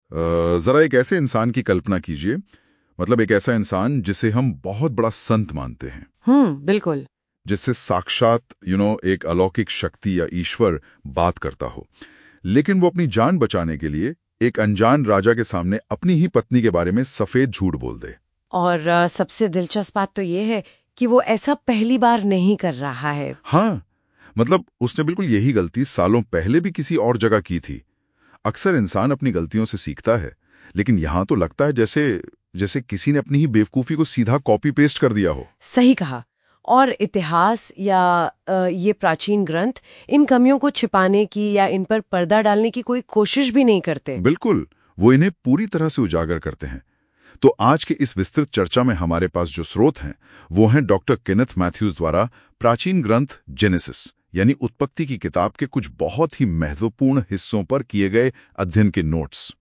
जरा एक ऐसे इंसान की कल्पना कीजिए, मतलब एक ऐसा इंसान जिसे हम बहुत बड़ा संत मानते हैं, बिल्कुल। जिससे साक्षात एक अलौकिक शक्ति या ईश्वर बात करता हो, लेकिन वो अपनी जान बचाने के लिए एक अनजान राजा के सामने अपनी ही पत्नी के बारे में सफेद झूठ बोल दे। और सबसे दिलचस्प बात तो ये है कि वो ऐसा पहली बार नहीं कर रहा है। हाँ, मतलब उसने बिल्कुल यही गलती सालों पहले भी किसी और जगह की थी। अक्सर इंसान अपनी गलतियों से सीखता है, लेकिन यहां तो लगता है जैसे किसी ने अपनी ही बेवकूफी को सीधा कॉपी पेस्ट कर दिया हो। सही कहा। और इतिहास या ये प्राचीन ग्रंथ इन कमियों को छिपाने की या इन पर पर्दा डालने की कोई कोशिश भी नहीं करते। बिल्कुल, वो इन्हें पूरी तरह से उजागर करते हैं। तो आज के इस विस्तृत चर्चा में हमारे पास जो स्रोत हैं वो हैं डॉक्टर केनेथ मैथ्यूज द्वारा प्राचीन ग्रंथ जेनेसिस यानी उत्पत्ति की किताब के कुछ बहुत ही महत्वपूर्ण हिस्सों पर किए गए अध्ययन के नोट्स।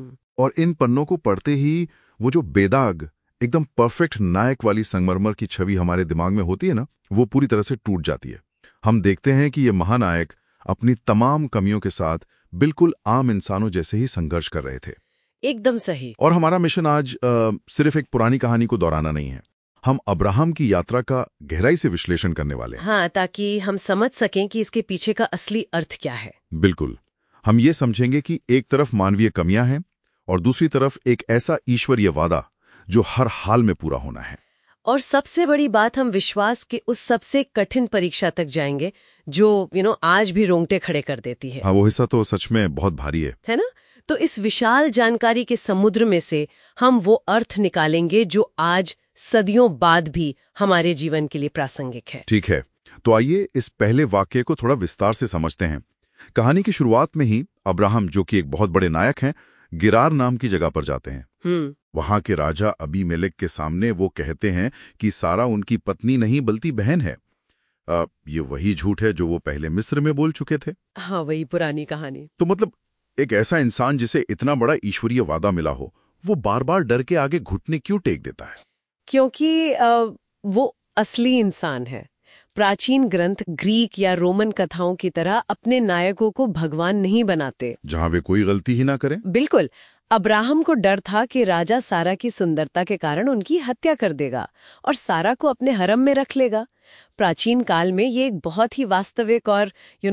और इन पन्नों को पढ़ते ही वो जो बेदाग एकदम परफेक्ट नायक वाली संगमरमर की छवि हमारे दिमाग में होती है ना, वो पूरी तरह से टूट जाती है। हम देखते हैं कि ये महानायक अपनी तमाम कमियों के साथ बिल्कुल आम इंसानों जैसे ही संघर्ष कर रहे थे। एकदम सही। और हमारा मिशन आज सिर्फ एक पुरानी कहानी को दोहराना नहीं है, हम अब्राहम की यात्रा का गहराई से विश्लेषण करने वाले हैं। हाँ, ताकि हम समझ सकें कि इसके पीछे का असली अर्थ क्या है। बिल्कुल, हम ये समझेंगे कि एक तरफ मानवीय कमियां हैं और दूसरी तरफ एक ऐसा ईश्वरीय वादा जो हर हाल में पूरा होना है। और सबसे बड़ी बात, हम विश्वास के उस सबसे कठिन परीक्षा तक जाएंगे जो आज भी रोंगटे खड़े कर देती है। हाँ, वो हिस्सा तो सच में बहुत भारी है ना? तो इस विशाल जानकारी के समुद्र में से हम वो अर्थ निकालेंगे जो आज सदियों बाद भी हमारे जीवन के लिए प्रासंगिक है। ठीक है, तो आइए इस पहले वाक्य को थोड़ा विस्तार से समझते हैं। कहानी की शुरुआत में ही अब्राहम, जो कि एक बहुत बड़े नायक हैं, गिरार नाम की जगह पर जाते हैं। वहां के राजा अबीमेलेक के सामने वो कहते हैं कि सारा उनकी पत्नी नहीं बल्कि बहन है। ये वही झूठ है जो वो पहले मिस्र में बोल चुके थे। हाँ, वही पुरानी कहानी। तो मतलब एक ऐसा इंसान जिसे इतना बड़ा ईश्वरीय वादा मिला हो, वो बार बार डर के आगे घुटने क्यों टेक देता है? क्योंकि वो असली इंसान है। प्राचीन ग्रंथ ग्रीक या रोमन कथाओं की तरह अपने नायकों को भगवान नहीं बनाते जहां वे कोई गलती ही ना करें। बिल्कुल। अब्राहम को डर था कि राजा सारा की सुंदरता के कारण उनकी हत्या कर देगा और सारा को अपने हरम में रख लेगा। प्राचीन काल में ये एक बहुत ही वास्तविक और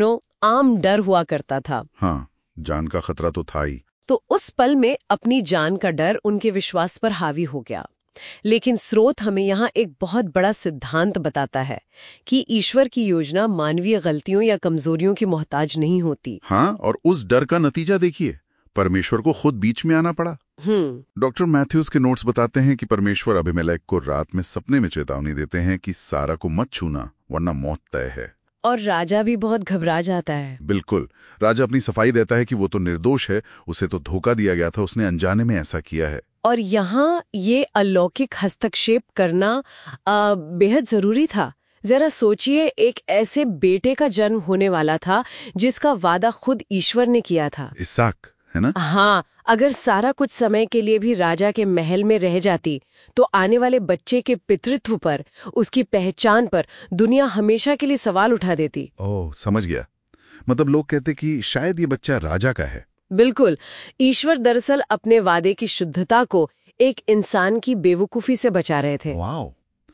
आम डर हुआ करता था। हाँ, जान का खतरा तो था ही। तो उस पल में अपनी जान का डर उनके विश्वास पर हावी हो गया। लेकिन स्रोत हमें यहाँ एक बहुत बड़ा सिद्धांत बताता है कि ईश्वर की योजना मानवीय गलतियों या कमजोरियों की मोहताज नहीं होती। हाँ, और उस डर का नतीजा देखिए, परमेश्वर को खुद बीच में आना पड़ा। डॉक्टर मैथ्यूज के नोट्स बताते हैं कि परमेश्वर अबीमेलेक को रात में सपने में चेतावनी देते हैं कि सारा को मत छूना वरना मौत तय है। और राजा भी बहुत घबरा जाता है। बिल्कुल, राजा अपनी सफाई देता है कि वो तो निर्दोष है, उसे तो धोखा दिया गया था, उसने अनजाने में ऐसा किया है। और यहाँ ये अलौकिक हस्तक्षेप करना बेहद जरूरी था। जरा सोचिए, एक ऐसे बेटे का जन्म होने वाला था जिसका वादा खुद ईश्वर ने किया था। इसहाक, है ना? हाँ, अगर सारा कुछ समय के लिए भी राजा के महल में रह जाती तो आने वाले बच्चे के पितृत्व पर, उसकी पहचान पर दुनिया हमेशा के लिए सवाल उठा देती। ओह, समझ गया। मतलब लोग कहते कि शायद ये बच्चा राजा का है। बिल्कुल। ईश्वर दरअसल अपने वादे की शुद्धता को एक इंसान की बेवकूफी से बचा रहे थे। वाओ।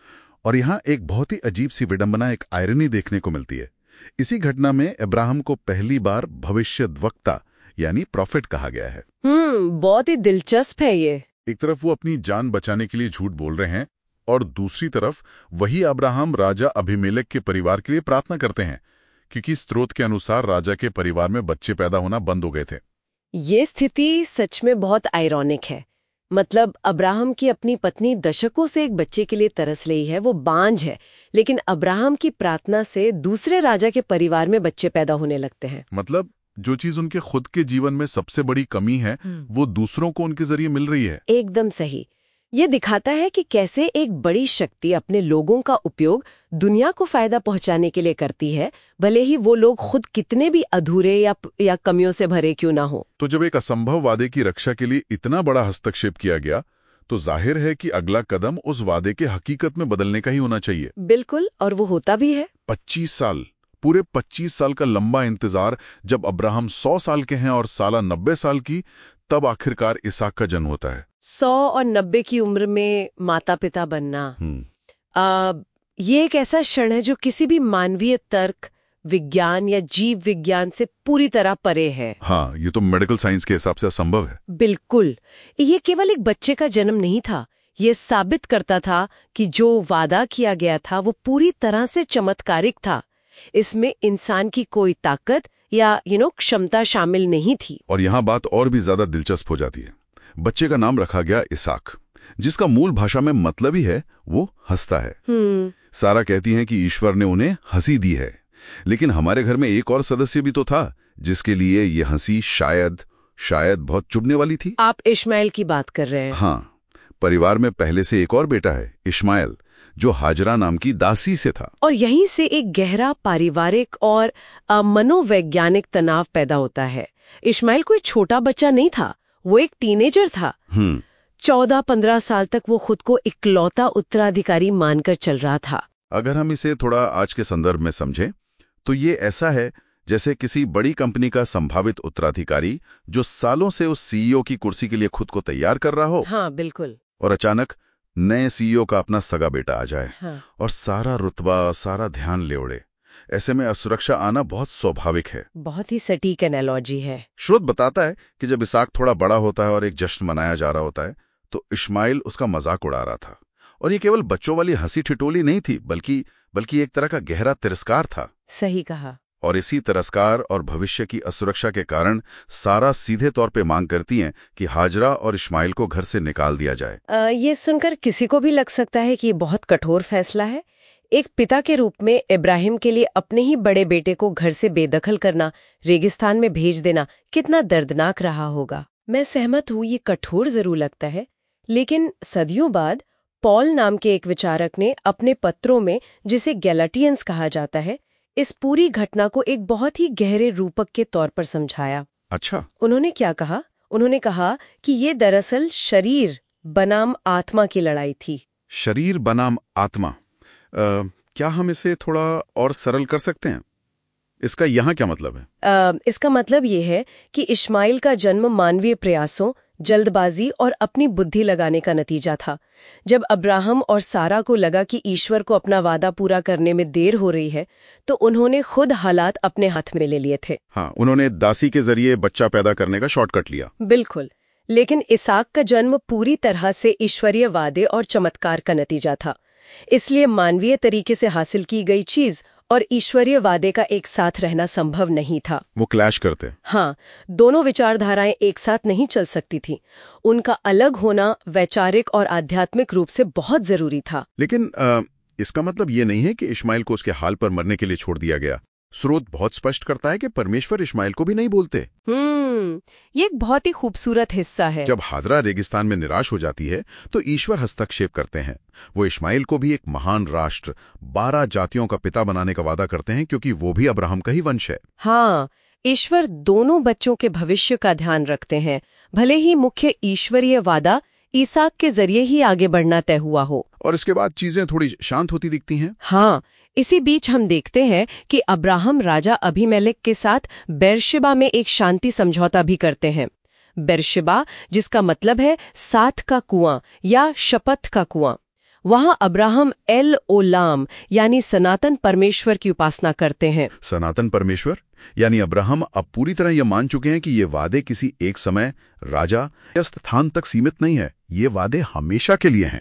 और यहाँ एक बहुत ही अजीब सी विडंबना, एक आयरनी देखने को मिलती है। इसी घटना में अब्राहम को पहली बार भविष्यद्वक्ता यानी प्रॉफिट कहा गया है। बहुत ही दिलचस्प है ये। एक तरफ वो अपनी जान बचाने के लिए झूठ बोल रहे हैं और दूसरी तरफ वही अब्राहम राजा अबीमेलेक के परिवार के लिए प्रार्थना करते हैं, क्योंकि स्रोत के अनुसार राजा के परिवार में बच्चे पैदा होना बंद हो गए थे। ये स्थिति सच में बहुत आयरॉनिक है। मतलब अब्राहम की अपनी पत्नी दशकों से एक बच्चे के लिए तरस रही है, वो बांझ है, लेकिन अब्राहम की प्रार्थना से दूसरे राजा के परिवार में बच्चे पैदा होने लगते हैं। मतलब जो चीज उनके खुद के जीवन में सबसे बड़ी कमी है, वो दूसरों को उनके जरिए मिल रही है। एकदम सही। ये दिखाता है कि कैसे एक बड़ी शक्ति अपने लोगों का उपयोग दुनिया को फायदा पहुंचाने के लिए करती है, भले ही वो लोग खुद कितने भी अधूरे या कमियों से भरे क्यों ना हो। तो जब एक असंभव वादे की रक्षा के लिए इतना बड़ा हस्तक्षेप किया गया, तो जाहिर है कि अगला कदम उस वादे के हकीकत में बदलने का ही होना चाहिए। बिल्कुल, और वो होता भी है। 25 साल, पूरे 25 साल का लंबा इंतजार। जब अब्राहम 100 साल के हैं और साला 90 साल की, तब आखिरकार इसहाक का जन्म होता है। 100 और 90 की उम्र में माता पिता बनना, ये एक ऐसा क्षण है जो किसी भी मानवीय तर्क, विज्ञान या जीव विज्ञान से पूरी तरह परे है। हाँ, ये तो मेडिकल साइंस के हिसाब से असंभव है। बिल्कुल। ये केवल एक बच्चे का जन्म नहीं था, ये साबित करता था कि जो वादा किया गया था वो पूरी तरह से चमत्कारिक था। इसमें इंसान की कोई ताकत या क्षमता शामिल नहीं थी। और यहाँ बात और भी ज्यादा दिलचस्प हो जाती है। बच्चे का नाम रखा गया इसहाक, जिसका मूल भाषा में मतलब ही है वो हंसता है। सारा कहती हैं कि ईश्वर ने उन्हें हंसी दी है, लेकिन हमारे घर में एक और सदस्य भी तो था जिसके लिए ये हंसी शायद बहुत चुभने वाली थी। आप इश्माइल की बात कर रहे हैं? हाँ, परिवार में पहले से एक और बेटा है, इश्माइल, जो हाजरा नाम की दासी से था। और यहीं से एक गहरा पारिवारिक और मनोवैज्ञानिक तनाव पैदा होता है। इश्माइल कोई छोटा बच्चा नहीं था, वो एक टीनेजर था। 14-15 साल तक वो खुद को इकलौता उत्तराधिकारी मानकर चल रहा था। अगर हम इसे थोड़ा आज के संदर्भ में समझें तो ये ऐसा है जैसे किसी बड़ी कंपनी का संभावित उत्तराधिकारी जो सालों से उस सीईओ की कुर्सी के लिए खुद को तैयार कर रहा हो। हाँ, बिल्कुल। और अचानक नए सीईओ का अपना सगा बेटा आ जाए। हाँ। और सारा रुतबा, सारा ध्यान ले उड़े। ऐसे में असुरक्षा आना बहुत स्वाभाविक है। बहुत ही सटीक एनालॉजी है। स्रोत बताता है कि जब इसहाक थोड़ा बड़ा होता है और एक जश्न मनाया जा रहा होता है तो इश्माइल उसका मजाक उड़ा रहा था। और ये केवल बच्चों वाली हंसी ठिठोली नहीं थी, बल्कि एक तरह का गहरा तिरस्कार था। सही कहा। और इसी तिरस्कार और भविष्य की असुरक्षा के कारण सारा सीधे तौर पे मांग करती हैं कि हाजरा और इश्माइल को घर से निकाल दिया जाए। ये सुनकर किसी को भी लग सकता है कि ये बहुत कठोर फैसला है। एक पिता के रूप में इब्राहिम के लिए अपने ही बड़े बेटे को घर से बेदखल करना, रेगिस्तान में भेज देना कितना दर्दनाक रहा होगा। मैं सहमत हूँ, ये कठोर जरूर लगता है, लेकिन सदियों बाद पॉल नाम के एक विचारक ने अपने पत्रों में, जिसे गैलाटियंस कहा जाता है, इस पूरी घटना को एक बहुत ही गहरे रूपक के तौर पर समझाया। अच्छा। उन्होंने क्या कहा? उन्होंने कहा कि ये दरअसल शरीर बनाम आत्मा की लड़ाई थी। शरीर बनाम आत्मा। क्या हम इसे थोड़ा और सरल कर सकते हैं? इसका यहाँ क्या मतलब है? इसका मतलब ये है कि इश्माइल का जन्म मानवीय प्रयासों, जल्दबाजी और अपनी बुद्धि लगाने का नतीजा था। जब अब्राहम और सारा को लगा कि ईश्वर को अपना वादा पूरा करने में देर हो रही है, तो उन्होंने खुद हालात अपने हाथ में ले लिए थे। हाँ, उन्होंने दासी के जरिए बच्चा पैदा करने का शॉर्टकट लिया। बिल्कुल। लेकिन इसहाक का जन्म पूरी तरह से ईश्वरीय वादे और चमत्कार का नतीजा था। इसलिए मानवीय तरीके से हासिल की गई चीज और ईश्वरीय वादे का एक साथ रहना संभव नहीं था। वो क्लैश करते। हाँ, दोनों विचारधाराएं एक साथ नहीं चल सकती थी। उनका अलग होना वैचारिक और आध्यात्मिक रूप से बहुत जरूरी था। लेकिन इसका मतलब ये नहीं है कि इश्माइल को उसके हाल पर मरने के लिए छोड़ दिया गया। स्रोत बहुत स्पष्ट करता है कि परमेश्वर इश्माइल को भी नहीं बोलते। ये एक बहुत ही खूबसूरत हिस्सा है। जब हाजरा रेगिस्तान में निराश हो जाती है तो ईश्वर हस्तक्षेप करते हैं। वो इश्माइल को भी एक महान राष्ट्र, 12 जातियों का पिता बनाने का वादा करते हैं, क्योंकि वो भी अब्राहम का ही वंश है। हाँ, ईश्वर दोनों बच्चों के भविष्य का ध्यान रखते हैं, भले ही मुख्य ईश्वरीय वादा इसहाक के जरिए ही आगे बढ़ना तय हुआ हो। और इसके बाद चीजें थोड़ी शांत होती दिखती हैं। हाँ, इसी बीच हम देखते हैं कि अब्राहम राजा अबीमेलेक के साथ बेरशेबा में एक शांति समझौता भी करते हैं। बेरशेबा, जिसका मतलब है साथ का कुआं या शपथ का कुआं। वहां अब्राहम एल ओलाम यानी सनातन परमेश्वर की उपासना करते हैं। सनातन परमेश्वर यानी अब्राहम अब पूरी तरह यह मान चुके हैं कि ये वादे किसी एक समय, राजा या स्थान तक सीमित नहीं है। ये वादे हमेशा के लिए हैं।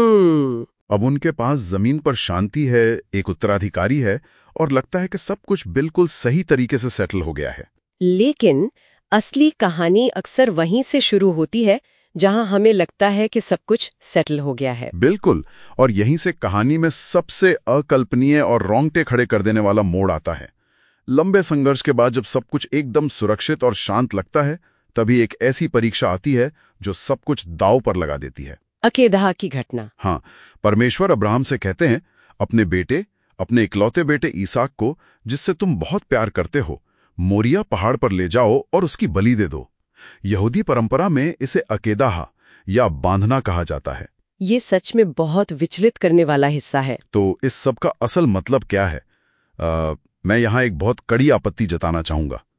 अब उनके पास जमीन पर शांति है, एक उत्तराधिकारी है और लगता है कि सब कुछ बिल्कुल सही तरीके से सेटल हो गया है। लेकिन असली कहानी अक्सर वहीं से शुरू होती है जहां हमें लगता है कि सब कुछ सेटल हो गया है। बिल्कुल। और यहीं से कहानी में सबसे अकल्पनीय और रोंगटे खड़े कर देने वाला मोड़ आता है। लंबे संघर्ष के बाद जब सब कुछ एकदम सुरक्षित और शांत लगता है, तभी एक ऐसी परीक्षा आती है जो सब कुछ दांव पर लगा देती है। अकेदाह की घटना। हाँ, परमेश्वर अब्राहम से कहते हैं, अपने इकलौते बेटे इसहाक को, जिससे तुम बहुत प्यार करते हो, मोरिया पहाड़ पर ले जाओ और उसकी बलि दे दो। यहूदी परंपरा में इसे अकेदाह या बांधना कहा जाता है। ये सच में बहुत विचलित करने वाला हिस्सा है। तो इस सब का असल मतलब क्या है? मैं यहां एक बहुत कड़ी आपत्ति जताना चाहूंगा।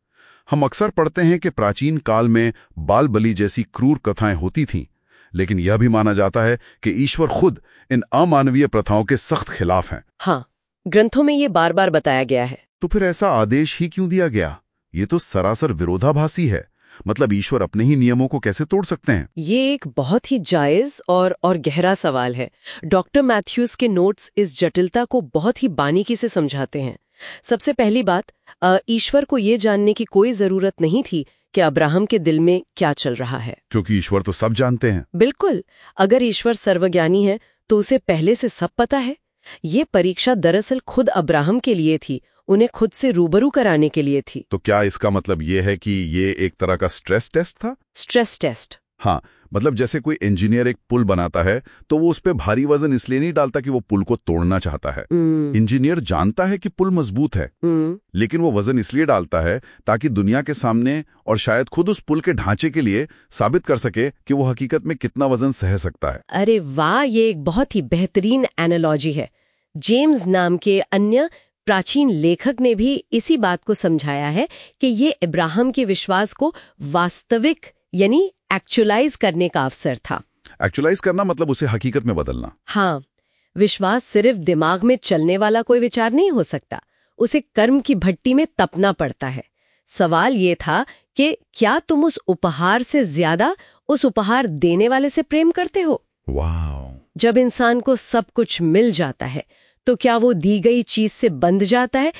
हम अक्सर पढ़ते हैं कि प्राचीन काल में बाल बलि जैसी क्रूर कथाएं होती थीं, लेकिन यह भी माना जाता है कि ईश्वर खुद इन अमानवीय प्रथाओं के सख्त खिलाफ हैं। हाँ, ग्रंथों में ये बार बार बताया गया है। तो फिर ऐसा आदेश ही क्यों दिया गया? ये तो सरासर विरोधाभासी है। मतलब ईश्वर अपने ही नियमों को कैसे तोड़ सकते हैं? ये एक बहुत ही जायज और गहरा सवाल है। डॉक्टर मैथ्यूज के नोट्स इस जटिलता को बहुत ही बारीकी से समझाते हैं। सबसे पहली बात, ईश्वर को ये जानने की कोई जरूरत नहीं थी कि अब्राहम के दिल में क्या चल रहा है, क्योंकि ईश्वर तो सब जानते हैं। बिल्कुल। अगर ईश्वर सर्वज्ञानी है तो उसे पहले से सब पता है। ये परीक्षा दरअसल खुद अब्राहम के लिए थी, उन्हें खुद से रूबरू कराने के लिए थी। तो क्या इसका मतलब ये है कि ये एक तरह का स्ट्रेस टेस्ट था? Stress test? हाँ, मतलब जैसे कोई इंजीनियर एक पुल बनाता है तो वो उस पे भारी वजन इसलिए नहीं डालता कि वो पुल को तोड़ना चाहता है। इंजीनियर जानता है कि पुल मजबूत है, लेकिन वो वजन इसलिए डालता है ताकि दुनिया के सामने और शायद खुद उस पुल के ढांचे के लिए साबित कर सके कि वो हकीकत में कितना वजन सह सकता है। अरे वाह, ये एक बहुत ही बेहतरीन एनालॉजी है। जेम्स नाम के अन्य प्राचीन लेखक ने भी इसी बात को समझाया है कि ये अब्राहम के विश्वास को वास्तविक यानी एक्चुअलाइज करने का अवसर था। एक्चुअलाइज करना मतलब उसे हकीकत में बदलना। हाँ, विश्वास सिर्फ दिमाग में चलने वाला कोई विचार नहीं हो सकता, उसे कर्म की भट्टी में तपना पड़ता है। सवाल ये था कि क्या तुम उस उपहार से ज्यादा उस उपहार देने वाले से प्रेम करते हो? वाह! जब इंसान को सब कुछ मिल जाता है तो क्या वो दी गई चीज से बंध जाता है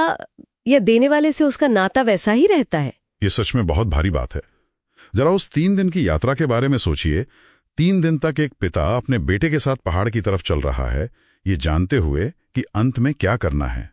या देने वाले से उसका नाता वैसा ही रहता है? ये सच में बहुत भारी बात है। जरा उस 3 दिन की यात्रा के बारे में सोचिए। 3 दिन तक एक पिता अपने बेटे के साथ पहाड़ की तरफ चल रहा है, ये जानते हुए कि अंत में क्या करना है।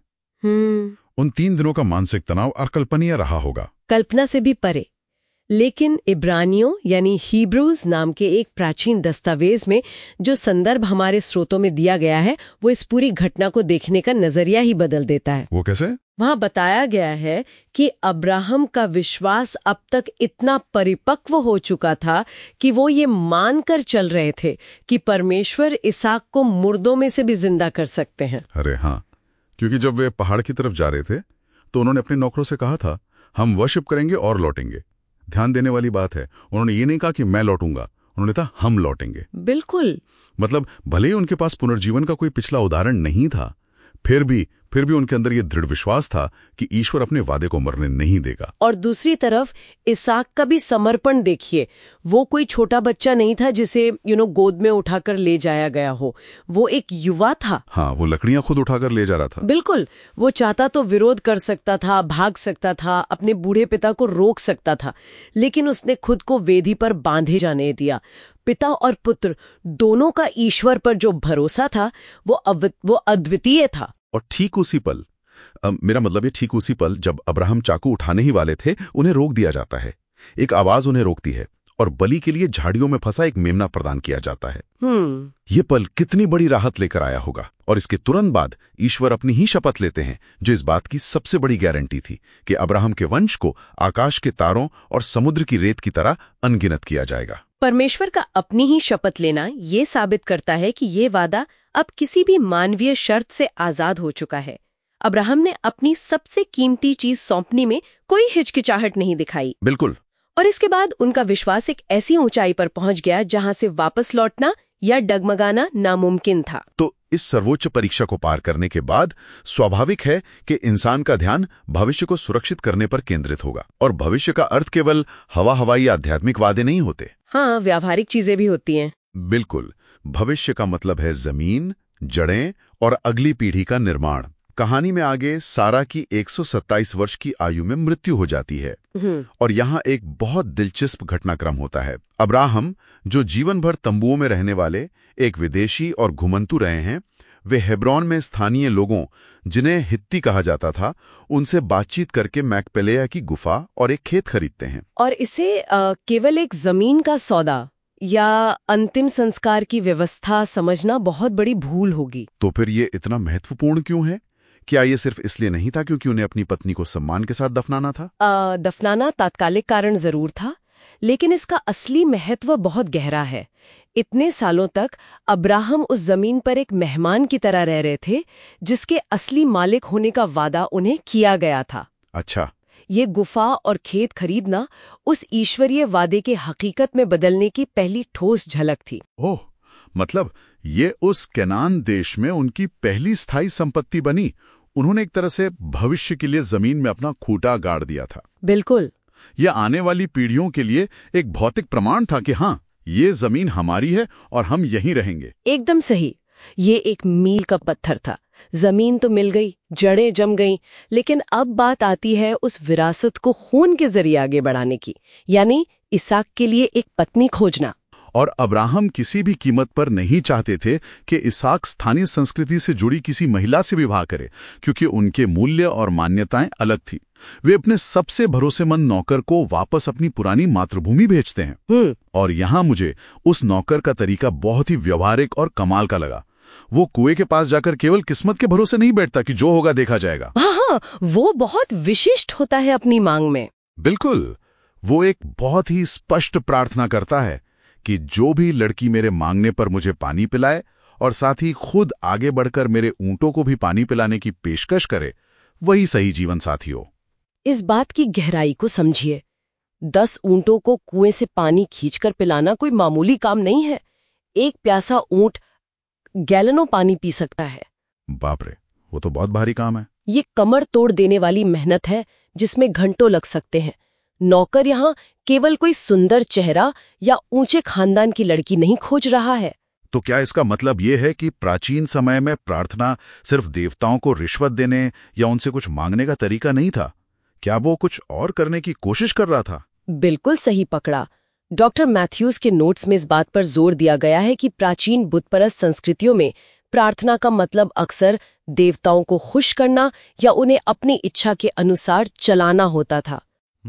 उन 3 दिनों का मानसिक तनाव अकल्पनीय रहा होगा। कल्पना से भी परे। लेकिन इब्रानियों यानी हिब्रूज नाम के एक प्राचीन दस्तावेज में जो संदर्भ हमारे स्रोतों में दिया गया है, वो इस पूरी घटना को देखने का नजरिया ही बदल देता है। वो कैसे? वहां बताया गया है कि अब्राहम का विश्वास अब तक इतना परिपक्व हो चुका था कि वो ये मानकर चल रहे थे कि परमेश्वर इसहाक को मुर्दों में से भी जिंदा कर सकते हैं। अरे हाँ, क्योंकि जब वे पहाड़ की तरफ जा रहे थे तो उन्होंने अपने नौकरों से कहा था, हम वर्शिप करेंगे और लौटेंगे। ध्यान देने वाली बात है, उन्होंने ये नहीं कहा कि मैं लौटूंगा, उन्होंने कहा हम लौटेंगे। बिल्कुल। मतलब भले ही उनके पास पुनर्जीवन का कोई पिछला उदाहरण नहीं था, फिर भी उनके अंदर ये दृढ़ विश्वास था कि ईश्वर अपने वादे को मरने नहीं देगा। और दूसरी तरफ इसहाक का भी समर्पण देखिए। वो कोई छोटा बच्चा नहीं था जिसे गोद में उठाकर ले जाया गया हो। वो एक युवा था। हाँ, वो लकड़ियां खुद उठाकर ले जा रहा था। बिल्कुल। वो चाहता तो विरोध कर सकता था, भाग सकता था, अपने बूढ़े पिता को रोक सकता था, लेकिन उसने खुद को वेदी पर बांधे जाने दिया। पिता और पुत्र दोनों का ईश्वर पर जो भरोसा था वो अद्वितीय था। और ठीक उसी पल, मेरा मतलब ये ठीक उसी पल जब अब्राहम चाकू उठाने ही वाले थे, उन्हें रोक दिया जाता है। एक आवाज उन्हें रोकती है और बलि के लिए झाड़ियों में फंसा एक मेमना प्रदान किया जाता है। ये पल कितनी बड़ी राहत लेकर आया होगा। और इसके तुरंत बाद ईश्वर अपनी ही शपथ लेते हैं, जो इस बात की सबसे बड़ी गारंटी थी कि अब्राहम के वंश को आकाश के तारों और समुद्र की रेत की तरह अनगिनत किया जाएगा। परमेश्वर का अपनी ही शपथ लेना ये साबित करता है कि ये वादा अब किसी भी मानवीय शर्त से आजाद हो चुका है। अब्राहम ने अपनी सबसे कीमती चीज सौंपने में कोई हिचकिचाहट नहीं दिखाई। बिल्कुल। और इसके बाद उनका विश्वास एक ऐसी ऊंचाई पर पहुंच गया जहां से वापस लौटना या डगमगाना नामुमकिन था। तो इस सर्वोच्च परीक्षा को पार करने के बाद स्वाभाविक है कि इंसान का ध्यान भविष्य को सुरक्षित करने पर केंद्रित होगा। और भविष्य का अर्थ केवल हवाई आध्यात्मिक वादे नहीं होते। हाँ, व्यावहारिक चीजें भी होती हैं। बिल्कुल। भविष्य का मतलब है जमीन, जड़ें और अगली पीढ़ी का निर्माण। कहानी में आगे सारा की 127 वर्ष की आयु में मृत्यु हो जाती है। और यहाँ एक बहुत दिलचस्प घटनाक्रम होता है। अब्राहम, जो जीवन भर तंबुओं में रहने वाले एक विदेशी और घुमंतू रहे हैं, वे हेब्रोन में स्थानीय लोगों, जिन्हें हित्ती कहा जाता था, उनसे बातचीत करके मैकपेलेया की गुफा और एक खेत खरीदते हैं। और इसे केवल एक जमीन का सौदा या अंतिम संस्कार की व्यवस्था समझना बहुत बड़ी भूल होगी। तो फिर ये इतना महत्वपूर्ण क्यों है? क्या ये सिर्फ इसलिए नहीं था क्योंकि उन्हें अपनी पत्नी को सम्मान के साथ दफनाना था? दफनाना तात्कालिक कारण जरूर था, लेकिन इसका असली महत्व बहुत गहरा है। इतने सालों तक अब्राहम उस जमीन पर एक मेहमान की तरह रह रहे थे, जिसके असली मालिक होने का वादा उन्हें किया गया था। अच्छा। ये गुफा और खेत खरीदना उस ईश्वरीय वादे के हकीकत में बदलने की पहली ठोस झलक थी। ओह, मतलब ये उस केनान देश में उनकी पहली स्थायी संपत्ति बनी। उन्होंने एक तरह से भविष्य के लिए जमीन में अपना खूंटा गाड़ दिया था। बिल्कुल। यह आने वाली पीढ़ियों के लिए एक भौतिक प्रमाण था कि हाँ, ये जमीन हमारी है और हम यहीं रहेंगे। एकदम सही। ये एक मील का पत्थर था। जमीन तो मिल गई, जड़ें जम गईं, लेकिन अब बात आती है उस विरासत को खून के जरिए आगे बढ़ाने की, यानी इसहाक के लिए एक पत्नी खोजना। और अब्राहम किसी भी कीमत पर नहीं चाहते थे कि इसहाक स्थानीय संस्कृति से जुड़ी किसी महिला से विवाह करे, क्योंकि उनके मूल्य और मान्यताएं अलग थी। वे अपने सबसे भरोसेमंद नौकर को वापस अपनी पुरानी मातृभूमि भेजते हैं। और यहाँ मुझे उस नौकर का तरीका बहुत ही व्यवहारिक और कमाल का लगा। वो कुएं के पास जाकर केवल किस्मत के भरोसे नहीं बैठता कि जो होगा देखा जाएगा। हाँ, वो बहुत विशिष्ट होता है अपनी मांग में। बिल्कुल, वो एक बहुत ही स्पष्ट प्रार्थना करता है कि जो भी लड़की मेरे मांगने पर मुझे पानी पिलाए और साथ ही खुद आगे बढ़कर मेरे ऊंटों को भी पानी पिलाने की पेशकश करे, वही सही जीवन साथी हो। इस बात की गहराई को समझिए। 10 ऊंटों को कुएं से पानी खींचकर पिलाना कोई मामूली काम नहीं है। एक प्यासा ऊंट गैलनों पानी पी सकता है। बाप रे, वो तो बहुत भारी काम है। ये कमर तोड़ देने वाली मेहनत है जिसमें घंटों लग सकते हैं। नौकर यहाँ केवल कोई सुंदर चेहरा या ऊंचे खानदान की लड़की नहीं खोज रहा है। तो क्या इसका मतलब ये है कि प्राचीन समय में प्रार्थना सिर्फ देवताओं को रिश्वत देने या उनसे कुछ मांगने का तरीका नहीं था? क्या वो कुछ और करने की कोशिश कर रहा था? बिल्कुल सही पकड़ा। डॉक्टर मैथ्यूज के नोट्स में इस बात पर जोर दिया गया है कि प्राचीन बुतपरस्त संस्कृतियों में प्रार्थना का मतलब अक्सर देवताओं को खुश करना या उन्हें अपनी इच्छा के अनुसार चलाना होता था।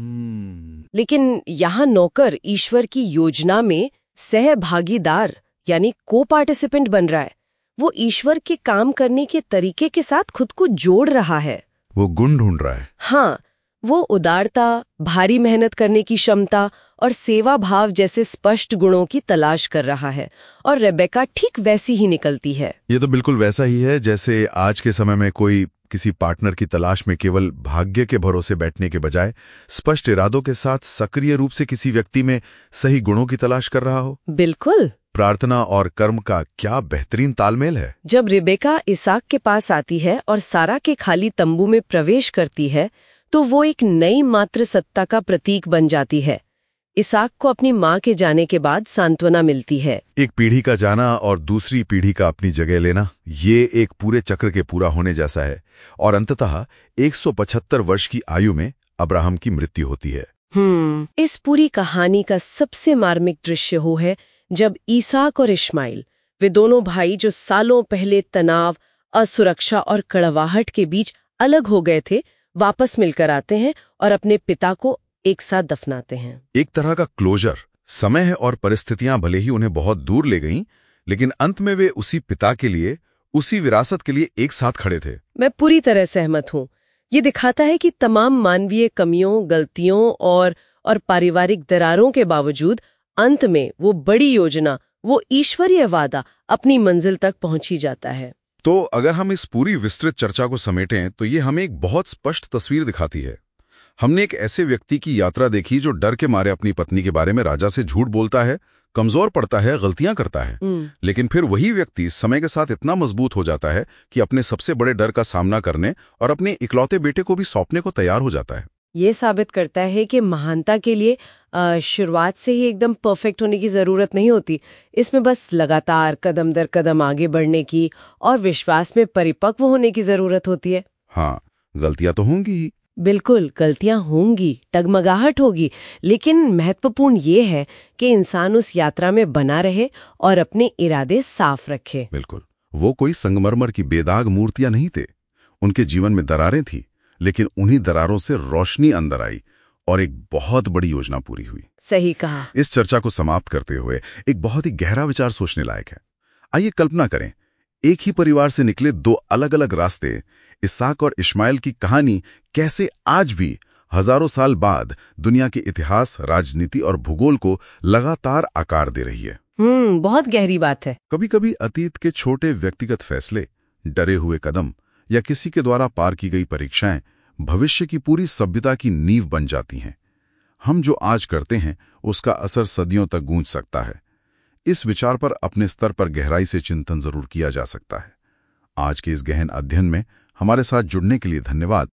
लेकिन यहाँ नौकर ईश्वर की योजना में सहभागीदार यानी को पार्टिसिपेंट बन रहा है। वो ईश्वर के काम करने के तरीके के साथ खुद को जोड़ रहा है। वो गुण ढूंढ रहा है। हाँ, वो उदारता, भारी मेहनत करने की क्षमता और सेवा भाव जैसे स्पष्ट गुणों की तलाश कर रहा है, और रेबेका ठीक वैसी ही निकलती है। ये तो बिल्कुल वैसा ही है जैसे आज के समय में कोई किसी पार्टनर की तलाश में केवल भाग्य के भरोसे बैठने के बजाय स्पष्ट इरादों के साथ सक्रिय रूप से किसी व्यक्ति में सही गुणों की तलाश कर रहा हो। बिल्कुल। प्रार्थना और कर्म का क्या बेहतरीन तालमेल है। जब रेबेका इसहाक के पास आती है और सारा के खाली तंबू में प्रवेश करती है, तो वो एक नई मातृ सत्ता का प्रतीक बन जाती है। इसहाक को अपनी माँ के जाने के बाद सांत्वना मिलती है। एक पीढ़ी का जाना और दूसरी पीढ़ी का अपनी जगह लेना, ये एक पूरे चक्र के पूरा होने जैसा है। और अंततः 175 वर्ष की आयु में अब्राहम की मृत्यु होती है। इस पूरी कहानी का सबसे मार्मिक दृश्य वो है जब इसहाक और इश्माइल, वे दोनों भाई जो सालों पहले तनाव, असुरक्षा और कड़वाहट के बीच अलग हो गए थे, वापस मिलकर आते हैं और अपने पिता को एक साथ दफनाते हैं। एक तरह का क्लोजर। समय है और परिस्थितियां भले ही उन्हें बहुत दूर ले गईं, लेकिन अंत में वे उसी पिता के लिए, उसी विरासत के लिए एक साथ खड़े थे। मैं पूरी तरह सहमत हूँ। ये दिखाता है कि तमाम मानवीय कमियों, गलतियों और पारिवारिक दरारों के बावजूद अंत में वो बड़ी योजना, वो ईश्वरीय वादा अपनी मंजिल तक पहुंची जाता है। तो अगर हम इस पूरी विस्तृत चर्चा को समेटें तो ये हमें एक बहुत स्पष्ट तस्वीर दिखाती है। हमने एक ऐसे व्यक्ति की यात्रा देखी जो डर के मारे अपनी पत्नी के बारे में राजा से झूठ बोलता है, कमजोर पड़ता है, गलतियां करता है, लेकिन फिर वही व्यक्ति समय के साथ इतना मजबूत हो जाता है कि अपने सबसे बड़े डर का सामना करने और अपने इकलौते बेटे को भी सौंपने को तैयार हो जाता है। ये साबित करता है कि महानता के लिए शुरुआत से ही एकदम परफेक्ट होने की जरूरत नहीं होती। इसमें बस लगातार कदम दर कदम आगे बढ़ने की और विश्वास में परिपक्व होने की जरूरत होती है। हाँ, गलतियां तो होंगी ही। बिल्कुल, गलतियां होंगी, टगमगाहट होगी, लेकिन महत्वपूर्ण ये है कि इंसान उस यात्रा में बना रहे और अपने इरादे साफ रखे। बिल्कुल, वो कोई संगमरमर की बेदाग मूर्तियां नहीं थे। उनके जीवन में दरारें थी, लेकिन उन्हीं दरारों से रोशनी अंदर आई और एक बहुत बड़ी योजना पूरी हुई। सही कहा। इस चर्चा को समाप्त करते हुए एक बहुत ही गहरा विचार सोचने लायक है। आइए कल्पना करें, एक ही परिवार से निकले दो अलग अलग रास्ते, इसहाक और इश्माइल की कहानी कैसे आज भी हजारों साल बाद दुनिया के इतिहास, राजनीति और भूगोल को लगातार आकार दे रही है। बहुत गहरी बात है। कभी कभी अतीत के छोटे व्यक्तिगत फैसले, डरे हुए कदम या किसी के द्वारा पार की गई परीक्षाएं भविष्य की पूरी सभ्यता की नींव बन जाती हैं। हम जो आज करते हैं उसका असर सदियों तक गूंज सकता है। इस विचार पर अपने स्तर पर गहराई से चिंतन जरूर किया जा सकता है। आज के इस गहन अध्ययन में हमारे साथ जुड़ने के लिए धन्यवाद।